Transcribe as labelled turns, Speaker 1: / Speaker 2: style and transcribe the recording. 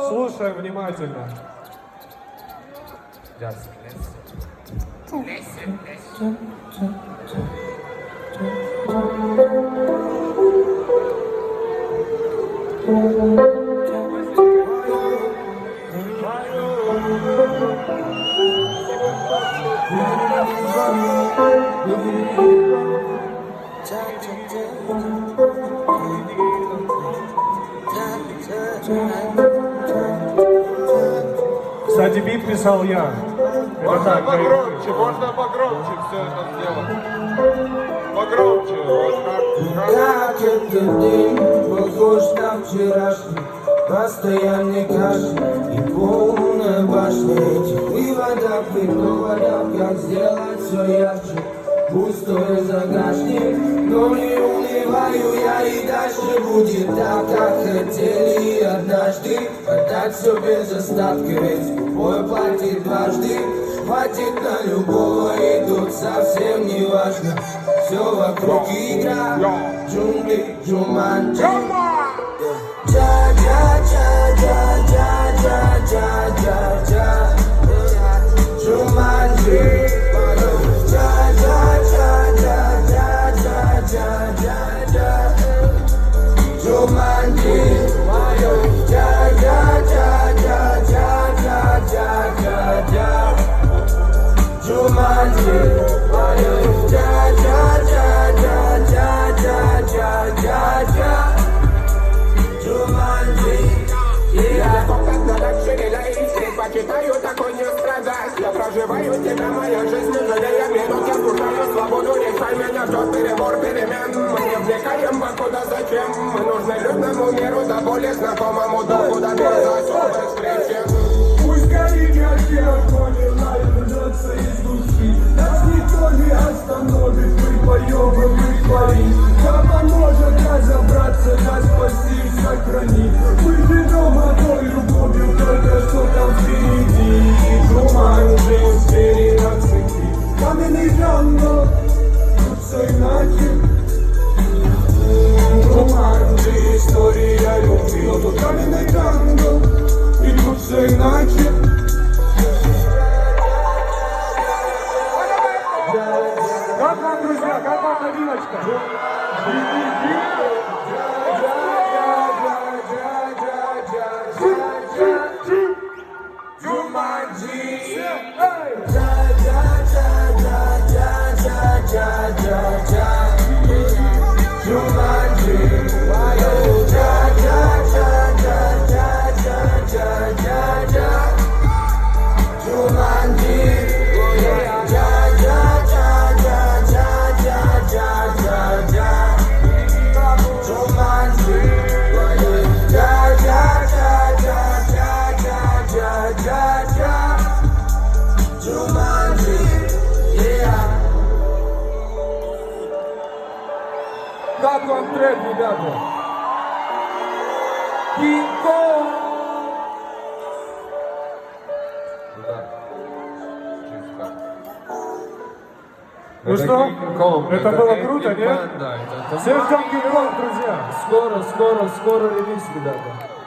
Speaker 1: Слушаем внимательно. Кстати, бит писал я.
Speaker 2: Можно погромче, можно погромче все это сделать. Погромче, вот как.
Speaker 3: Как этот день похож на вчерашний, постоянный кашель и полная башня. Этих выводов и доводов, как сделать все ярче. Пустой загашник, но не унываю я, и дальше будет так, как хотели однажды. Отдать все без остатка, ведь скупой платит дважды. Хватит на любого, и тут совсем не важно. Все вокруг игра, джунгли, джуманджи. Джа-джа-джа-джа-джа-джа-джа-джа. Джуманджи.
Speaker 4: Предпочитаю такой не страдать. Я проживаю тебя, моя жизнь, не жалея минут. Я слушаю свободу, решай меня, ждет перебор перемен. Мы не влекаем покуда зачем. Мы нужны людному миру, да более знакомому духу, да без особых причин.
Speaker 3: Пусть горит океан, но не найдется из души. Нас никто не остановит, мы поем и мы творим. Да поможет разобраться, да спасти, сохранить. Мы живем одной любовью, только что там впереди. Джуманджи, звери на цепи. Каменный джангл, тут все иначе. Джуманджи, история любви. Но тут каменный джангл, и тут все иначе.
Speaker 1: Как вам, друзья, как вам новиночка? Как вам трек, ребята? Кинг-Конг! Ну что, это было круто, нет? Всех ждем Кинг-Конг, друзья!
Speaker 3: Скоро релиз, ребята.